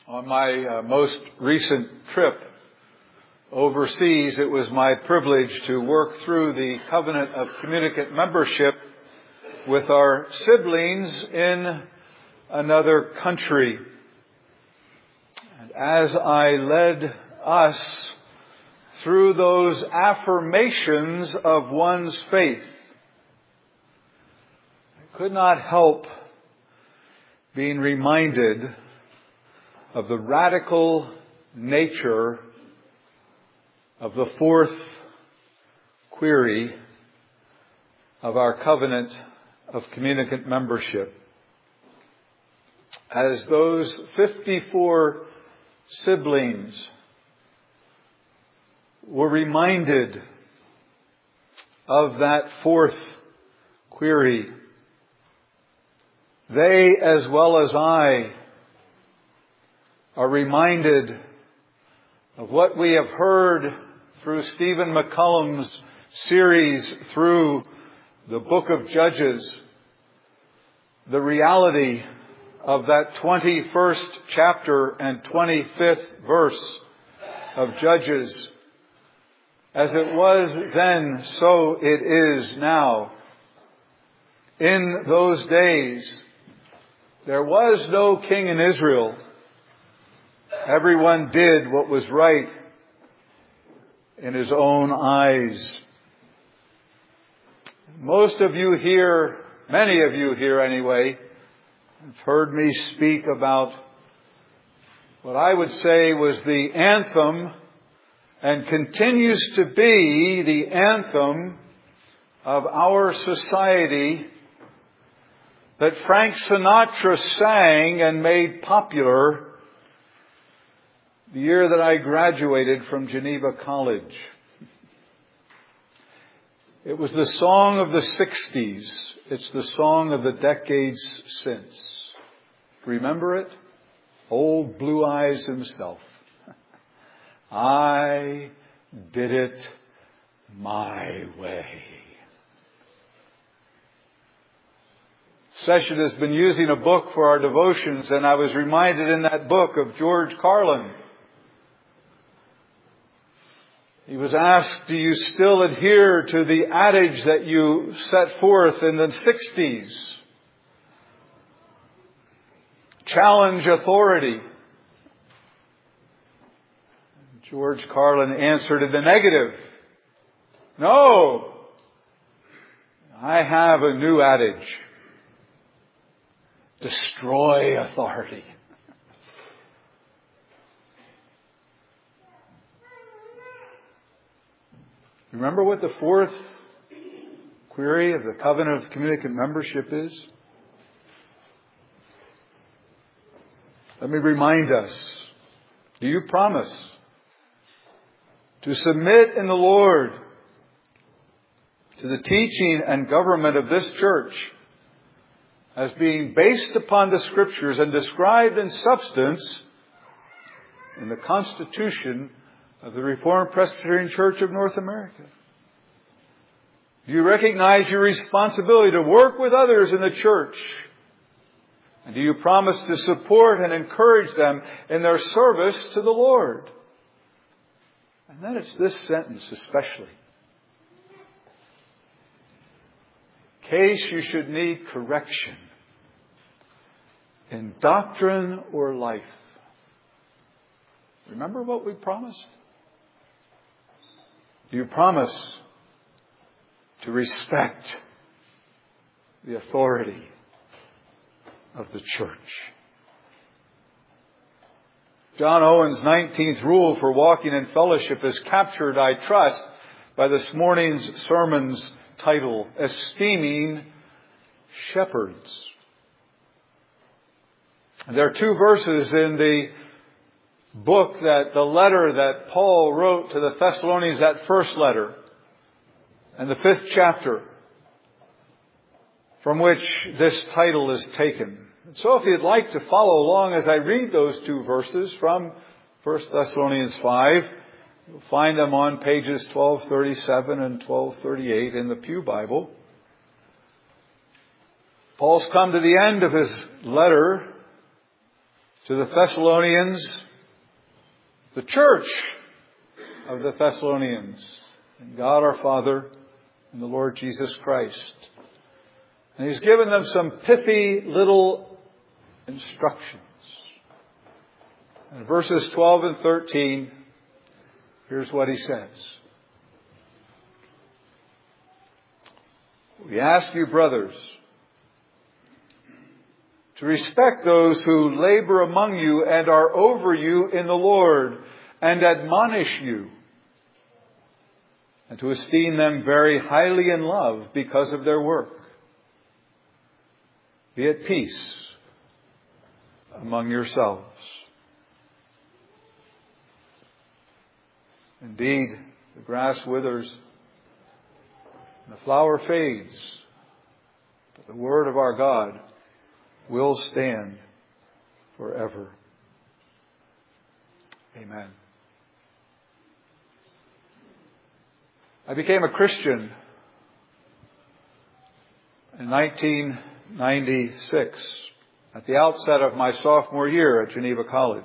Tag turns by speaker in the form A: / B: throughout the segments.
A: On my most recent trip overseas, it was my privilege to work through the covenant of communicant membership with our siblings in another country. And as I led us through those affirmations of one's faith, I could not help being reminded of the radical nature of the fourth query of our covenant of communicant membership. As those 54 siblings were reminded of that fourth query, they, as well as I, are reminded of what we have heard through Stephen McCullum's series through the book of Judges, the reality of that 21st chapter and 25th verse of Judges. As it was then, so it is now. In those days, there was no king in Israel. Everyone did what was right in his own eyes. Most of you here, many of you here anyway, have heard me speak about what I would say was the anthem and continues to be the anthem of our society that Frank Sinatra sang and made popular the year that I graduated from Geneva College. It was the song of the 60s. It's the song of the decades since. Remember it? Old Blue Eyes himself. I did it my way. Session has been using a book for our devotions, and I was reminded in that book of George Carlin. He was asked, do you still adhere to the adage that you set forth in the 60s? Challenge authority. George Carlin answered in the negative. No, I have a new adage. Destroy authority. Remember what the fourth query of the covenant of communicant membership is? Let me remind us. Do you promise to submit in the Lord to the teaching and government of this church as being based upon the Scriptures and described in substance in the Constitution of the Reformed Presbyterian Church of North America? Do you recognize your responsibility to work with others in the church? And do you promise to support and encourage them in their service to the Lord? And then it's this sentence especially. In case you should need correction in doctrine or life. Remember what we promised? Do you promise to respect the authority of the church? John Owen's 19th rule for walking in fellowship is captured, I trust, by this morning's sermon's title, Esteeming Shepherds. There are two verses in the book the letter that Paul wrote to the Thessalonians, that first letter, and the 5th chapter, from which this title is taken. So if you'd like to follow along as I read those two verses from 1 Thessalonians 5, you'll find them on pages 1237 and 1238 in the Pew Bible. Paul's come to the end of his letter to the Thessalonians, the church of the Thessalonians, and God our Father and the Lord Jesus Christ. And He's given them some pithy little instructions. In verses 12 and 13, here's what He says. We ask you, brothers, to respect those who labor among you and are over you in the Lord and admonish you, and to esteem them very highly in love because of their work. Be at peace among yourselves. Indeed, the grass withers and the flower fades, but the word of our God will stand forever. Amen. I became a Christian in 1996, at the outset of my sophomore year at Geneva College.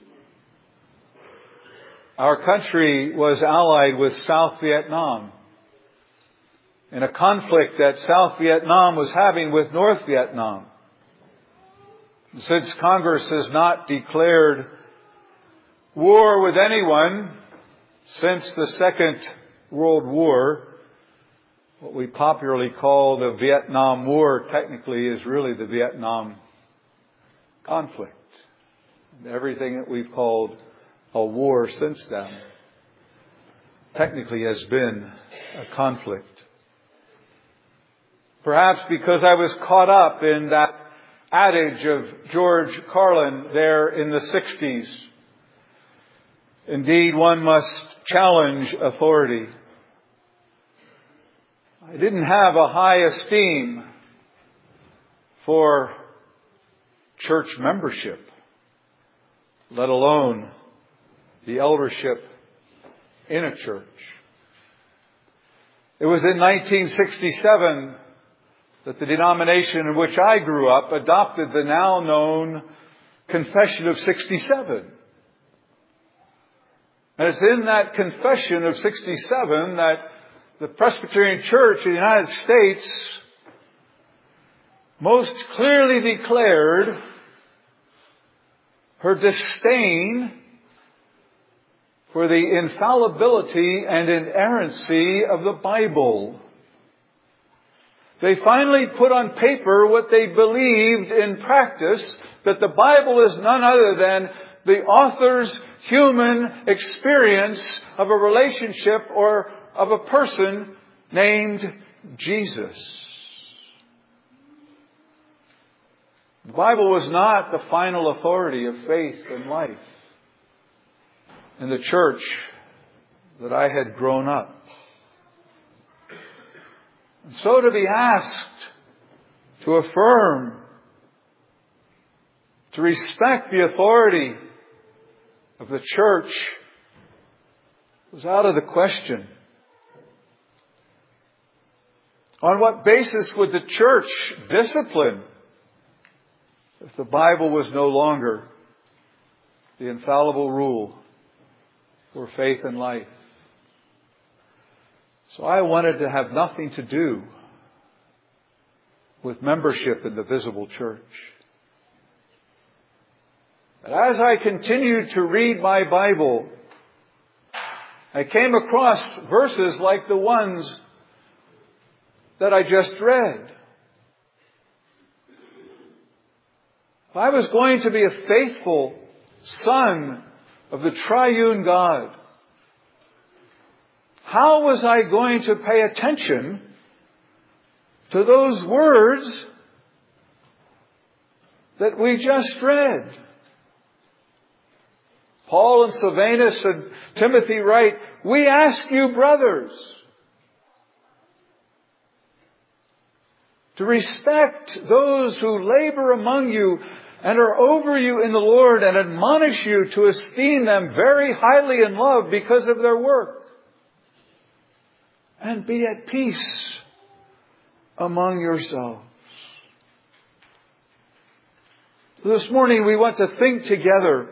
A: Our country was allied with South Vietnam in a conflict that South Vietnam was having with North Vietnam. Since Congress has not declared war with anyone since the Second World War, what we popularly call the Vietnam War technically is really the Vietnam conflict. And everything that we've called a war since then technically has been a conflict. Perhaps because I was caught up in that adage of George Carlin there in the 60s. Indeed, one must challenge authority. I didn't have a high esteem for church membership, let alone the eldership in a church. It was in 1967 that the denomination in which I grew up adopted the now known Confession of 67. And it's in that Confession of 67 that the Presbyterian Church in the United States most clearly declared her disdain for the infallibility and inerrancy of the Bible. They finally put on paper what they believed in practice, that the Bible is none other than the author's human experience of a relationship or of a person named Jesus. The Bible was not the final authority of faith and life in the church that I had grown up. And so to be asked to affirm, to respect the authority of the church was out of the question. On what basis would the church discipline if the Bible was no longer the infallible rule for faith and life? So I wanted to have nothing to do with membership in the visible church. But as I continued to read my Bible, I came across verses like the ones that I just read. If I was going to be a faithful son of the triune God, how was I going to pay attention to those words that we just read? Paul and Silvanus and Timothy write, "We ask you, brothers, to respect those who labor among you and are over you in the Lord and admonish you to esteem them very highly in love because of their work. And be at peace among yourselves." So this morning we want to think together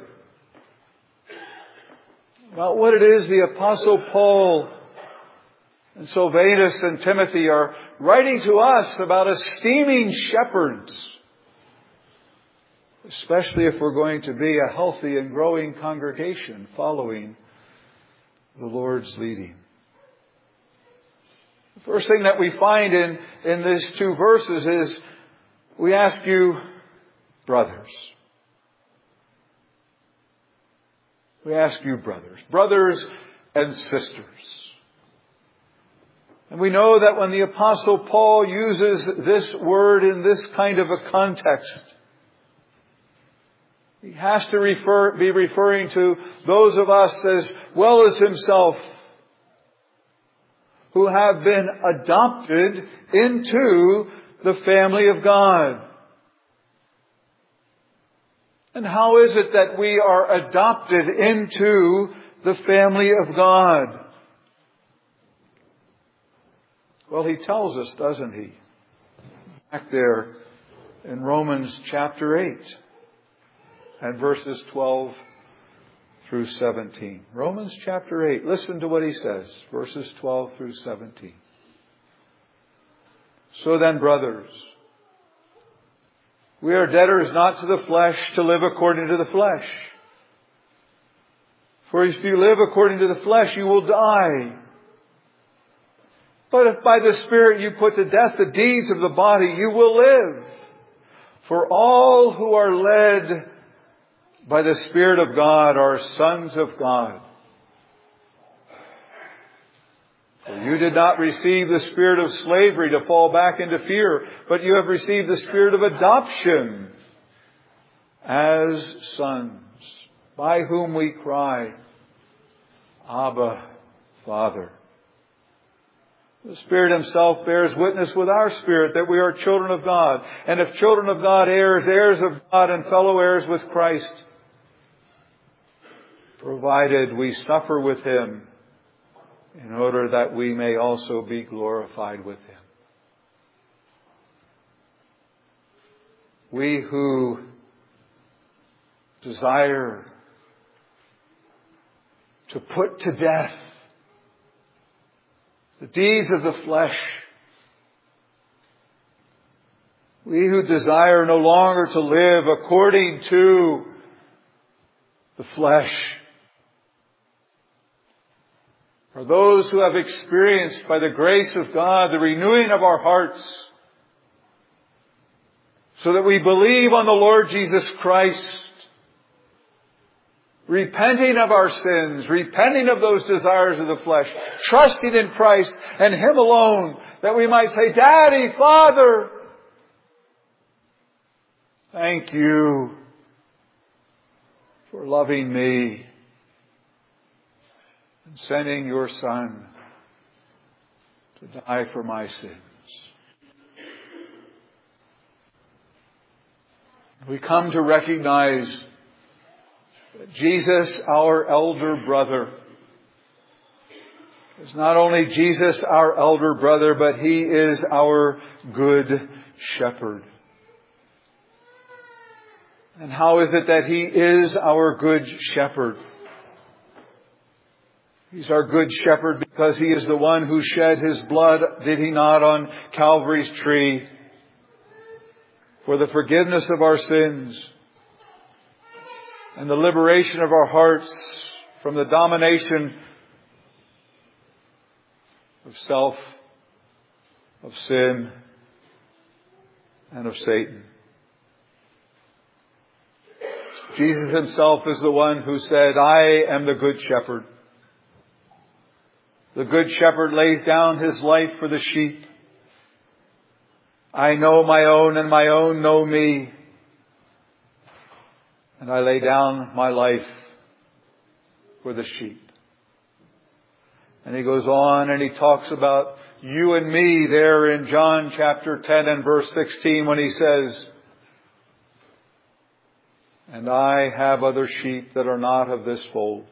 A: about what it is the Apostle Paul and Silvanus and Timothy are writing to us about esteeming shepherds, especially if we're going to be a healthy and growing congregation following the Lord's leading. The first thing that we find in these two verses is we ask you, brothers. We ask you, brothers and sisters. And we know that when the Apostle Paul uses this word in this kind of a context, he has to be referring to those of us as well as himself who have been adopted into the family of God. And how is it that we are adopted into the family of God? Well, he tells us, doesn't he? Back there in Romans chapter 8 and verses 12 through 17. Romans chapter 8. Listen to what he says. Verses 12 through 17. So then, brothers, we are debtors not to the flesh to live according to the flesh. For if you live according to the flesh, you will die. But if by the Spirit you put to death the deeds of the body, you will live. For all who are led by the Spirit of God are sons of God. For you did not receive the spirit of slavery to fall back into fear, but you have received the spirit of adoption as sons, by whom we cry, Abba, Father. The Spirit Himself bears witness with our spirit that we are children of God. And if children of God, heirs, heirs of God, and fellow heirs with Christ, provided we suffer with Him, in order that we may also be glorified with Him. We who desire to put to death the deeds of the flesh, we who desire no longer to live according to the flesh, are those who have experienced by the grace of God the renewing of our hearts so that we believe on the Lord Jesus Christ, repenting of our sins, repenting of those desires of the flesh, trusting in Christ and Him alone, that we might say, Daddy, Father, thank you for loving me and sending your Son to die for my sins. We come to recognize that Jesus, our elder brother, is not only Jesus, our elder brother, but He is our good shepherd. And how is it that He is our good shepherd? He's our good shepherd because He is the one who shed His blood, did He not, on Calvary's tree for the forgiveness of our sins and the liberation of our hearts from the domination of self, of sin, and of Satan. Jesus Himself is the one who said, I am the good shepherd. The good shepherd lays down his life for the sheep. I know my own and my own know me. And I lay down my life for the sheep. And He goes on and He talks about you and me there in John chapter 10 and verse 16 when He says, and I have other sheep that are not of this fold.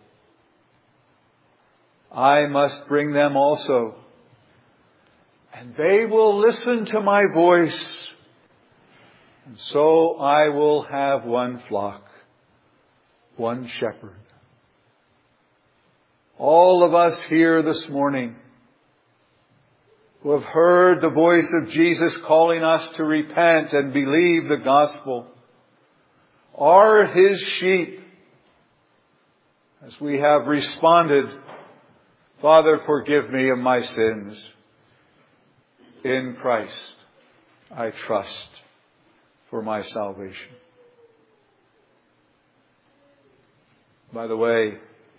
A: I must bring them also, and they will listen to my voice, And so I will have one flock, one shepherd. All of us here this morning who have heard the voice of Jesus calling us to repent and believe the gospel are His sheep. As we have responded, Father, forgive me of my sins. In Christ I trust for my salvation. By the way,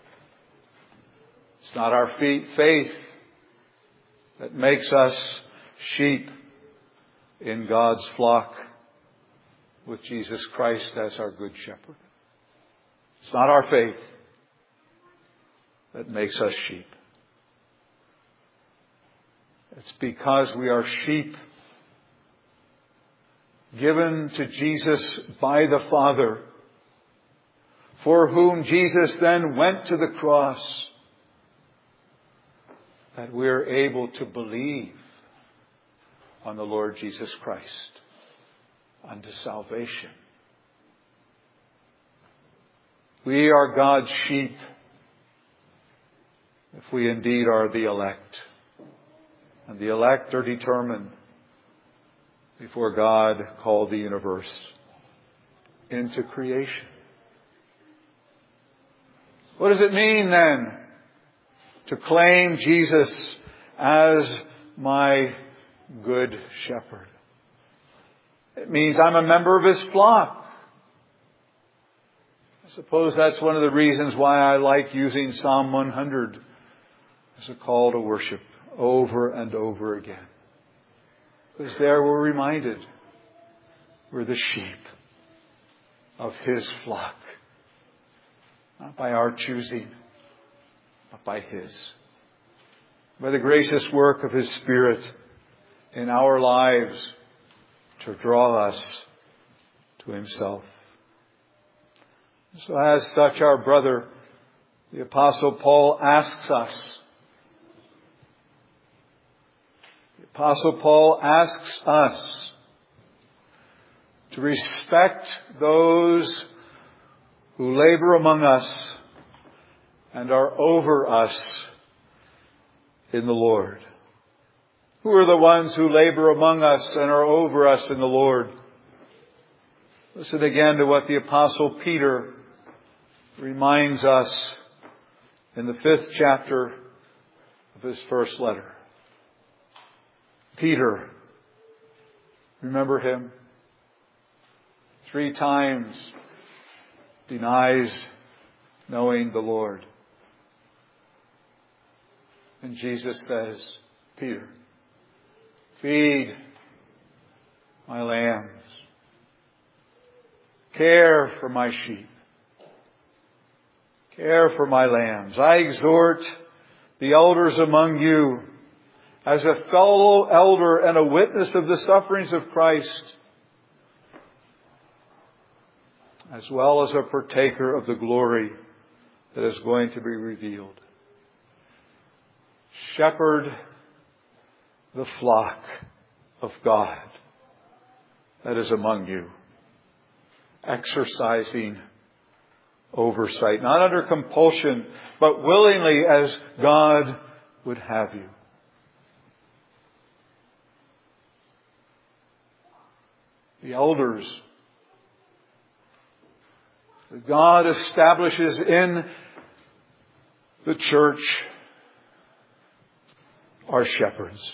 A: it's not our faith that makes us sheep in God's flock with Jesus Christ as our good shepherd. It's not our faith that makes us sheep. It's because we are sheep given to Jesus by the Father, for whom Jesus then went to the cross, that we're able to believe on the Lord Jesus Christ unto salvation. We are God's sheep if we indeed are the elect. And the elect are determined before God called the universe into creation. What does it mean then to claim Jesus as my good shepherd? It means I'm a member of His flock. I suppose that's one of the reasons why I like using Psalm 100 as a call to worship over and over again. Because there we're reminded we're the sheep of His flock. Not by our choosing, but by His. By the gracious work of His Spirit in our lives to draw us to Himself. So as such, our brother, the Apostle Paul, asks us. The Apostle Paul asks us to respect those who labor among us and are over us in the Lord. Who are the ones who labor among us and are over us in the Lord? Listen again to what the Apostle Peter reminds us in the 5th chapter of his first letter. Peter, remember him? 3 times denies knowing the Lord. And Jesus says, Peter, feed my lambs. Care for my sheep. Care for my lambs. I exhort the elders among you as a fellow elder and a witness of the sufferings of Christ, as well as a partaker of the glory that is going to be revealed. Shepherd the flock of God that is among you, exercising oversight, not under compulsion, but willingly as God would have you. The elders that God establishes in the church are shepherds.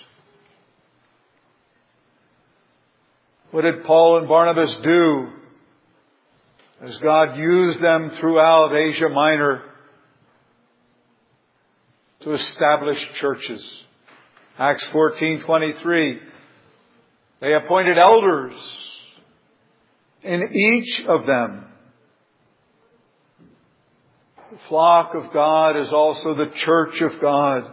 A: What did Paul and Barnabas do as God used them throughout Asia Minor to establish churches? Acts 14:23. They appointed elders in each of them. The flock of God is also the church of God.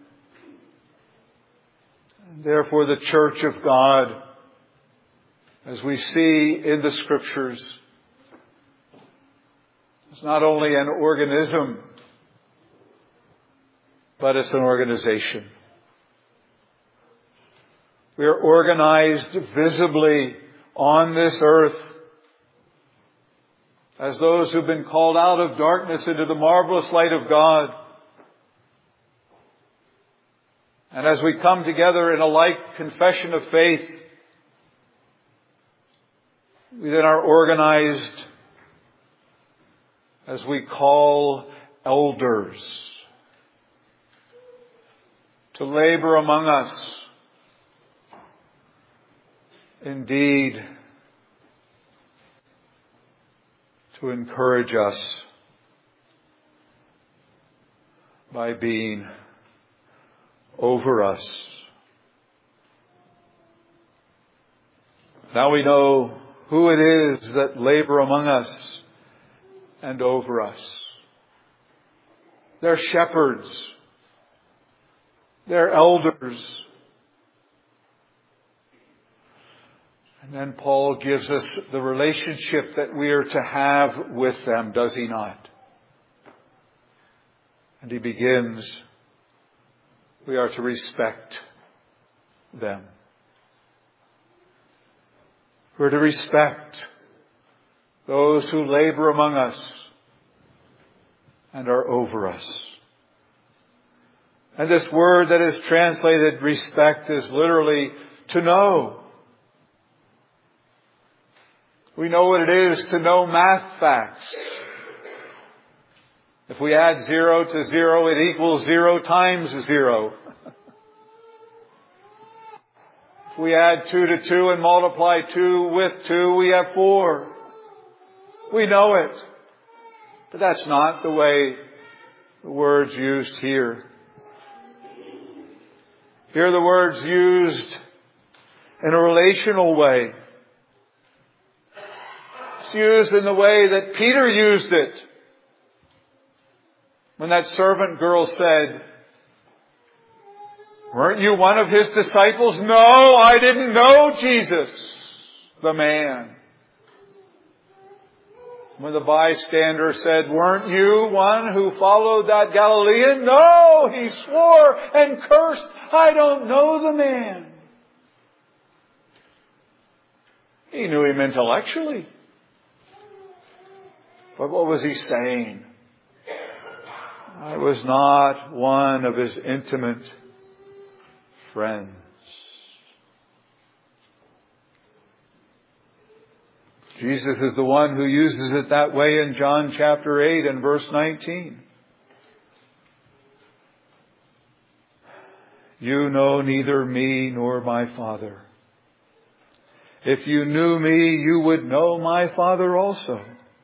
A: And therefore the church of God, as we see in the Scriptures, is not only an organism, but it's an organization. We are organized visibly on this earth as those who've been called out of darkness into the marvelous light of God. And as we come together in a like confession of faith, we then are organized as we call elders to labor among us. Indeed, to encourage us by being over us. Now we know who it is that labor among us and over us. They're shepherds. They're elders. And then Paul gives us the relationship that we are to have with them, does he not? And he begins, we are to respect them. We're to respect those who labor among us and are over us. And this word that is translated respect is literally to know. We know what it is to know math facts. If we add 0 to 0, it equals 0 times 0. If we add 2 to 2 and multiply 2 with 2, we have 4. We know it. But that's not the way the word's used here. Here the word's used in a relational way. It's used in the way that Peter used it. When that servant girl said, "Weren't you one of his disciples?" "No, I didn't know Jesus, the man." When the bystander said, "Weren't you one who followed that Galilean?" "No," he swore and cursed, "I don't know the man." He knew him intellectually. But what was he saying? I was not one of his intimate friends. Jesus is the one who uses it that way in John chapter 8 and verse 19. You know neither me nor my Father. If you knew me, you would know my Father also.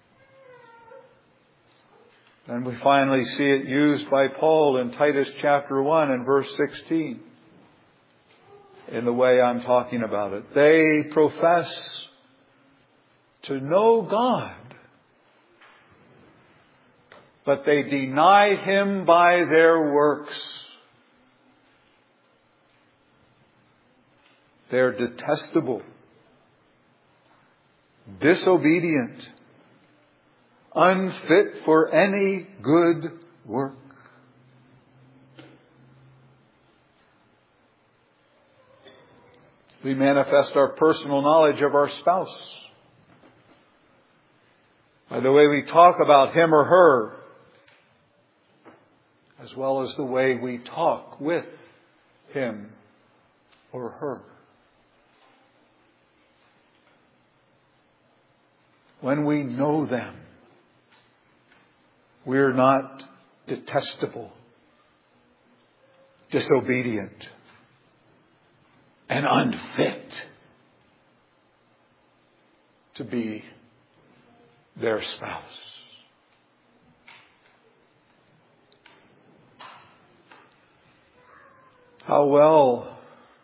A: And we finally see it used by Paul in Titus chapter 1 and verse 16. In the way I'm talking about it. They profess to know God, but they deny Him by their works. They're detestable, disobedient, unfit for any good work. We manifest our personal knowledge of our spouse by the way we talk about him or her, as well as the way we talk with him or her. When we know them, we're not detestable, disobedient, and unfit to be their spouse. How well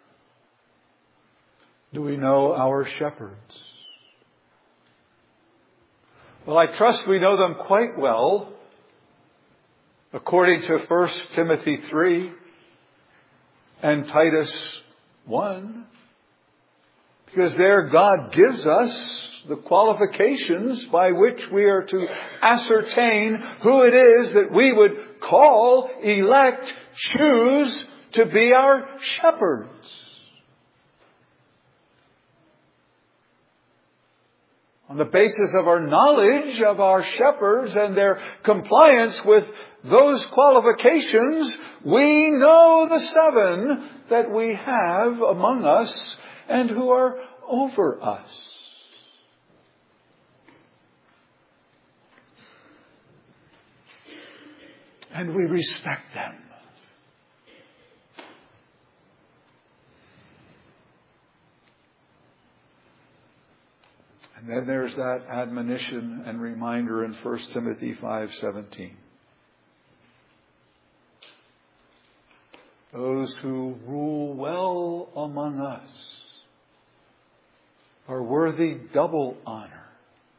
A: do we know our shepherds? Well, I trust we know them quite well, according to 1 Timothy 3 and Titus 1, because there God gives us the qualifications by which we are to ascertain who it is that we would call, elect, choose to be our shepherds. On the basis of our knowledge of our shepherds and their compliance with those qualifications, we know the 7 that we have among us and who are over us. And we respect them. And then there's that admonition and reminder in 1 Timothy 5:17. Those who rule well among us are worthy double honor,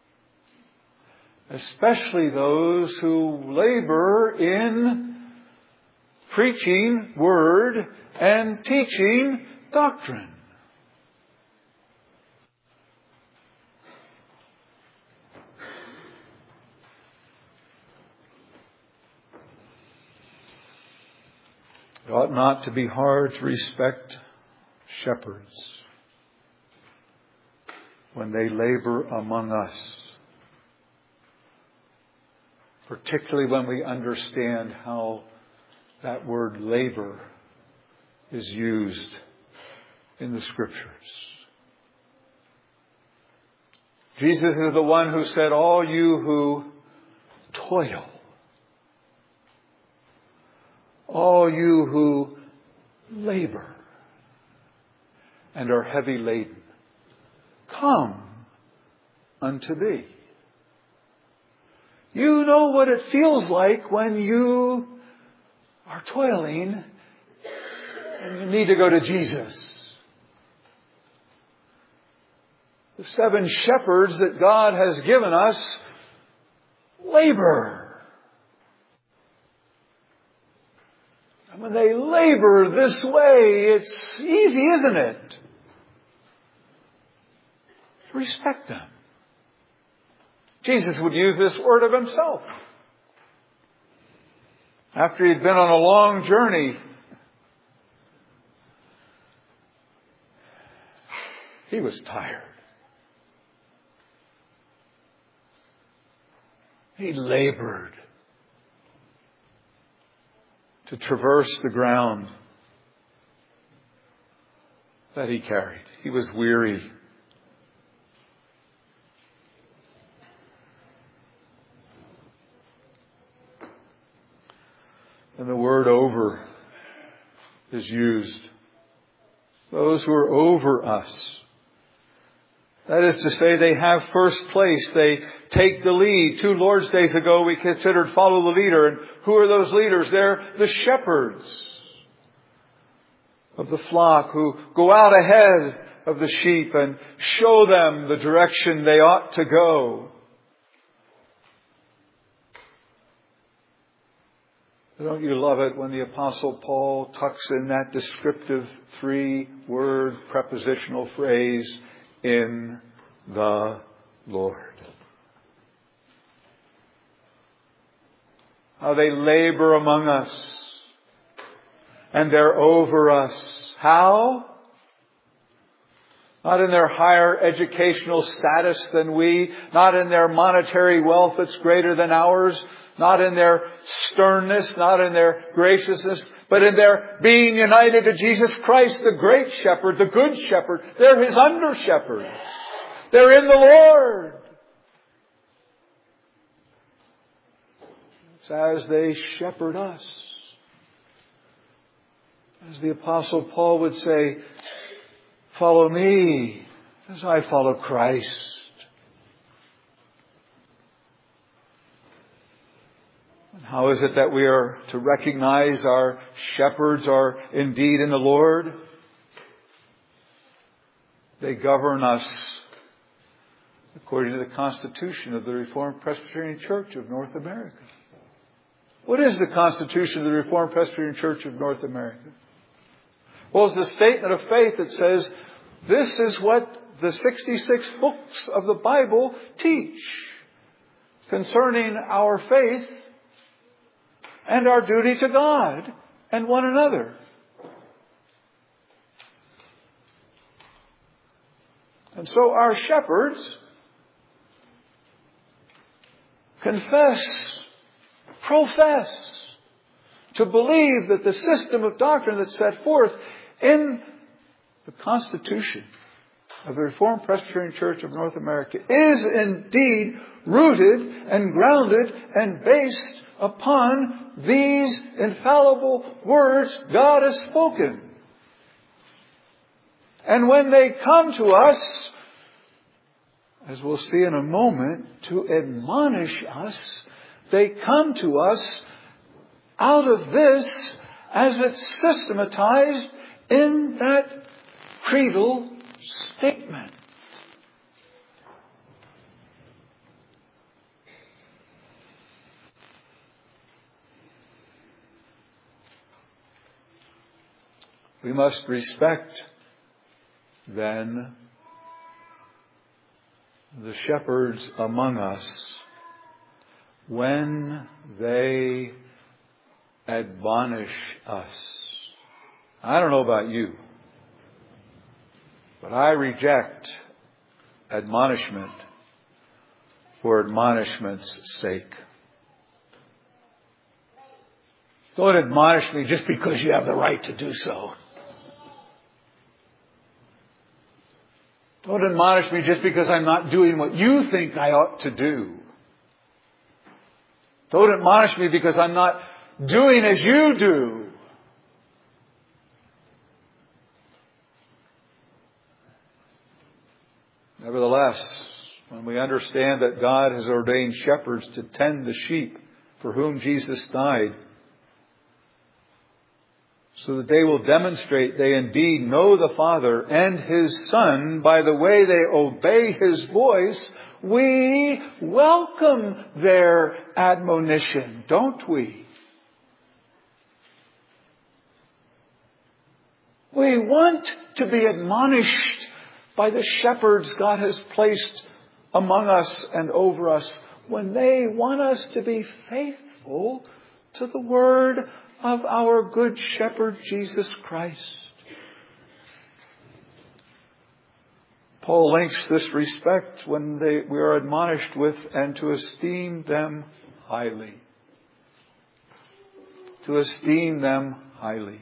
A: especially those who labor in preaching word and teaching doctrine. It ought not to be hard to respect shepherds when they labor among us, particularly when we understand how that word labor is used in the Scriptures. Jesus is the one who said, all you who toil, all you who labor and are heavy laden, come unto me. You know what it feels like when you are toiling and you need to go to Jesus. The 7 shepherds that God has given us labor. And when they labor this way, it's easy, isn't it? To respect them. Jesus would use this word of himself. After he'd been on a long journey, he was tired. He labored to traverse the ground that he carried. He was weary. And the word over is used. Those who are over us. That is to say, they have first place. They take the lead. 2 Lord's Days ago, we considered follow the leader. And who are those leaders? They're the shepherds of the flock who go out ahead of the sheep and show them the direction they ought to go. Don't you love it when the Apostle Paul tucks in that descriptive 3-word prepositional phrase, in the Lord? How they labor among us and they're over us. How? Not in their higher educational status than we, not in their monetary wealth that's greater than ours, not in their sternness, not in their graciousness, but in their being united to Jesus Christ, the great shepherd, the good shepherd. They're his under shepherds. They're in the Lord. It's as they shepherd us. As the Apostle Paul would say, follow me as I follow Christ. And how is it that we are to recognize our shepherds are indeed in the Lord? They govern us according to the Constitution of the Reformed Presbyterian Church of North America. What is the Constitution of the Reformed Presbyterian Church of North America? Well, it's a statement of faith that says, this is what the 66 books of the Bible teach concerning our faith and our duty to God and one another. And so our shepherds confess, profess, to believe that the system of doctrine that's set forth in the Constitution of the Reformed Presbyterian Church of North America is indeed rooted and grounded and based upon these infallible words God has spoken. And when they come to us, as we'll see in a moment, to admonish us, they come to us out of this as it's systematized in that creedal statement. We must respect, then, the shepherds among us when they admonish us. I don't know about you, but I reject admonishment for admonishment's sake. Don't admonish me just because you have the right to do so. Don't admonish me just because I'm not doing what you think I ought to do. Don't admonish me because I'm not doing as you do. Nevertheless, when we understand that God has ordained shepherds to tend the sheep for whom Jesus died, so that they will demonstrate they indeed know the Father and His Son by the way they obey His voice, we welcome their admonition, don't we? We want to be admonished by the shepherds God has placed among us and over us when they want us to be faithful to the word of our good shepherd, Jesus Christ. Paul links this respect when we are admonished with and to esteem them highly. To esteem them highly.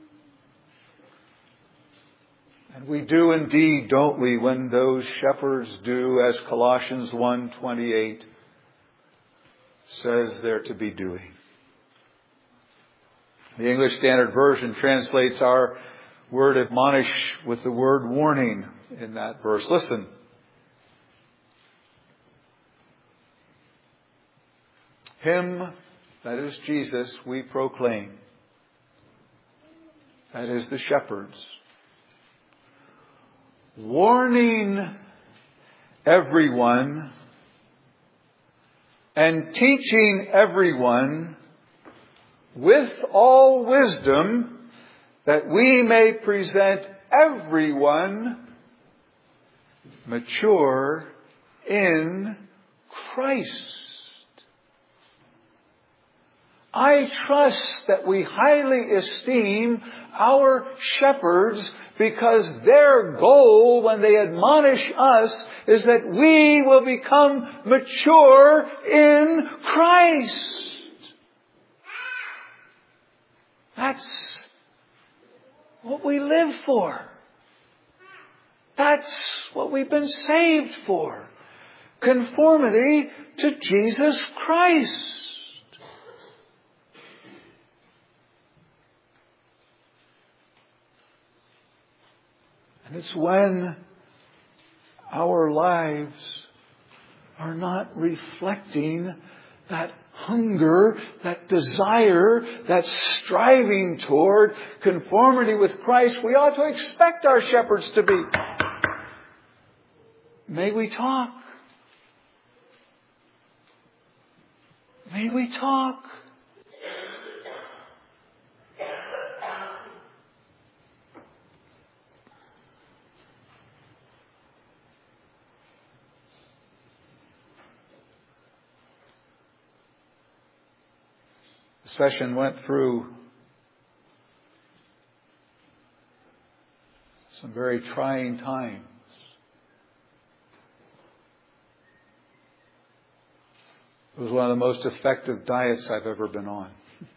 A: And we do indeed, don't we, when those shepherds do as Colossians 1:28 says they're to be doing. The English Standard Version translates our word admonish with the word warning in that verse. Listen. Him, that is Jesus, we proclaim. That is the shepherds. Warning everyone and teaching everyone with all wisdom, that we may present everyone mature in Christ. I trust that we highly esteem our shepherds because their goal when they admonish us is that we will become mature in Christ. That's what we live for. That's what we've been saved for. Conformity to Jesus Christ. And it's when our lives are not reflecting that hunger, that desire, that striving toward conformity with Christ, we ought to expect our shepherds to be. May we talk. May we talk. The session went through some very trying times. It was one of the most effective diets I've ever been on.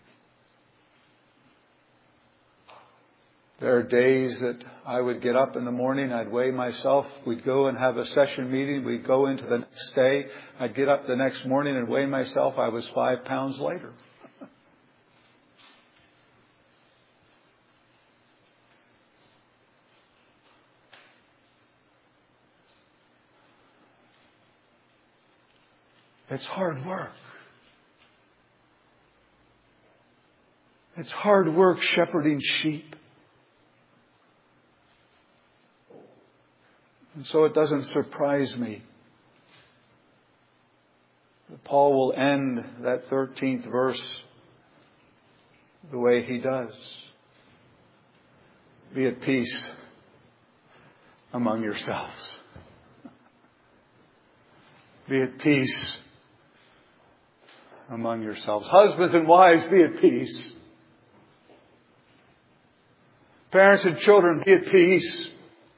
A: There are days that I would get up in the morning, I'd weigh myself, we'd go and have a session meeting, we'd go into the next day, I'd get up the next morning and weigh myself, I was 5 pounds lighter. It's hard work. It's hard work shepherding sheep. And so it doesn't surprise me that Paul will end that 13th verse the way he does. Be at peace among yourselves. Be at peace among yourselves. Husbands and wives, be at peace. Parents and children, be at peace.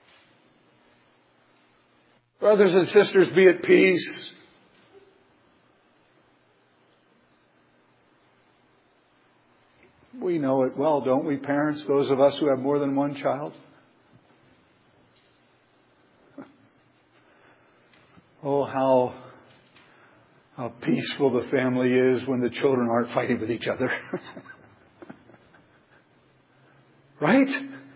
A: Brothers and sisters, be at peace. We know it well, don't we, parents? Those of us who have more than one child. Oh, how peaceful the family is when the children aren't fighting with each other. Right?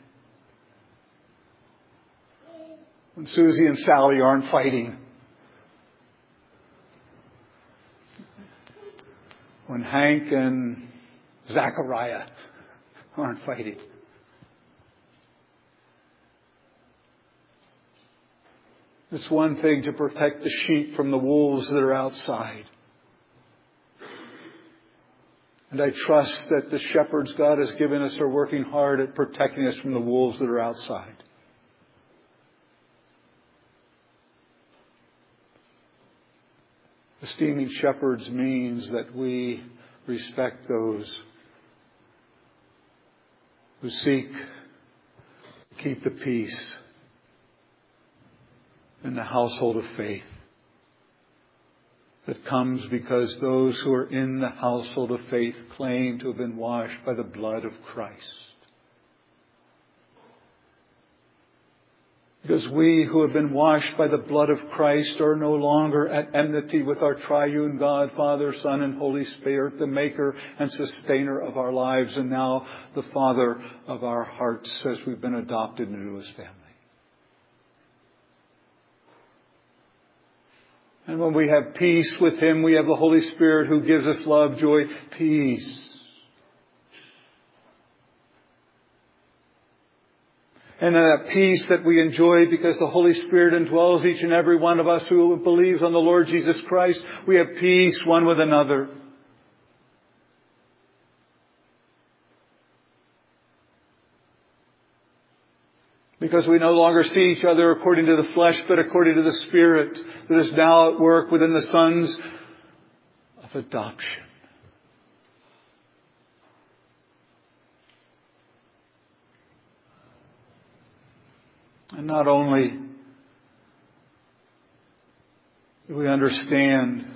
A: When Susie and Sally aren't fighting. When Hank and Zachariah aren't fighting. It's one thing to protect the sheep from the wolves that are outside. And I trust that the shepherds God has given us are working hard at protecting us from the wolves that are outside. Esteeming shepherds means that we respect those who seek to keep the peace in the household of faith that comes because those who are in the household of faith claim to have been washed by the blood of Christ. Because we who have been washed by the blood of Christ are no longer at enmity with our triune God, Father, Son, and Holy Spirit, the maker and sustainer of our lives, and now the Father of our hearts as we've been adopted into His family. And when we have peace with Him, we have the Holy Spirit who gives us love, joy, peace. And that peace that we enjoy because the Holy Spirit indwells each and every one of us who believes on the Lord Jesus Christ, we have peace one with another. Because we no longer see each other according to the flesh, but according to the Spirit that is now at work within the sons of adoption. And not only do we understand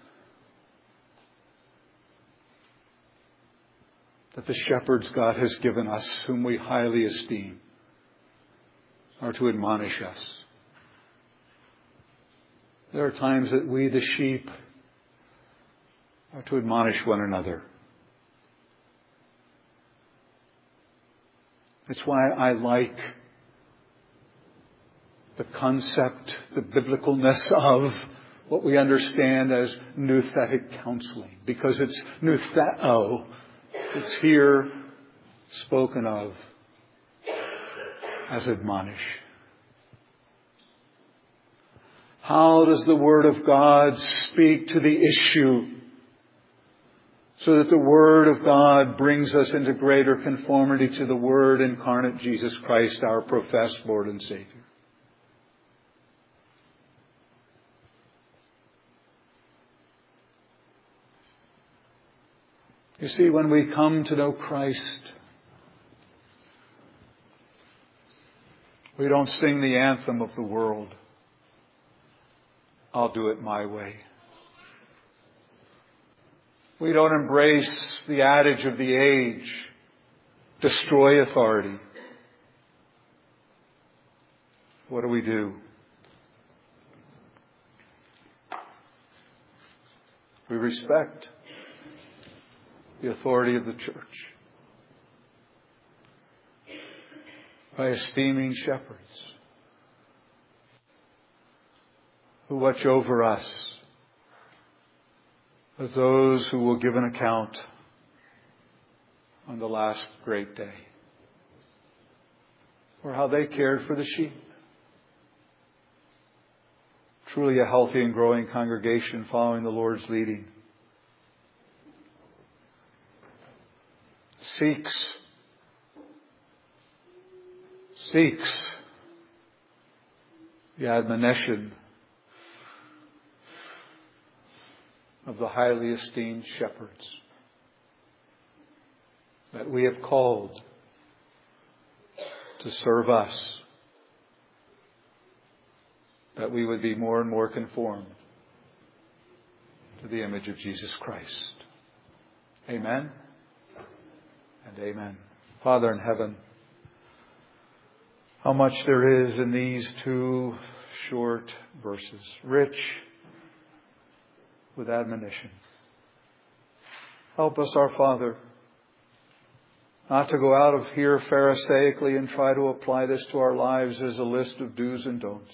A: that the shepherds God has given us, whom we highly esteem, are to admonish us. There are times that we, the sheep, are to admonish one another. It's why I like the concept, the biblicalness of what we understand as nouthetic counseling. Because it's noutheo. It's here spoken of as admonish. How does the Word of God speak to the issue so that the Word of God brings us into greater conformity to the Word incarnate, Jesus Christ, our professed Lord and Savior? You see, when we come to know Christ, we don't sing the anthem of the world. I'll do it my way. We don't embrace the adage of the age, destroy authority. What do? We respect the authority of the church by esteeming shepherds who watch over us as those who will give an account on the last great day, or how they cared for the sheep. Truly a healthy and growing congregation following the Lord's leading. Seeks the admonition of the highly esteemed shepherds that we have called to serve us, that we would be more and more conformed to the image of Jesus Christ. Amen and amen. Father in heaven, how much there is in these 2 short verses, rich with admonition. Help us, our Father, not to go out of here pharisaically and try to apply this to our lives as a list of do's and don'ts.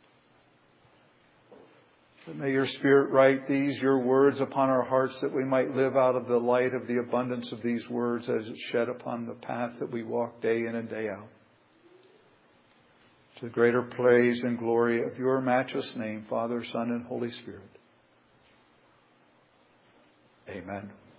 A: But may your Spirit write these, your words, upon our hearts, that we might live out of the light of the abundance of these words as it's shed upon the path that we walk day in and day out. To the greater praise and glory of your matchless name, Father, Son, and Holy Spirit. Amen.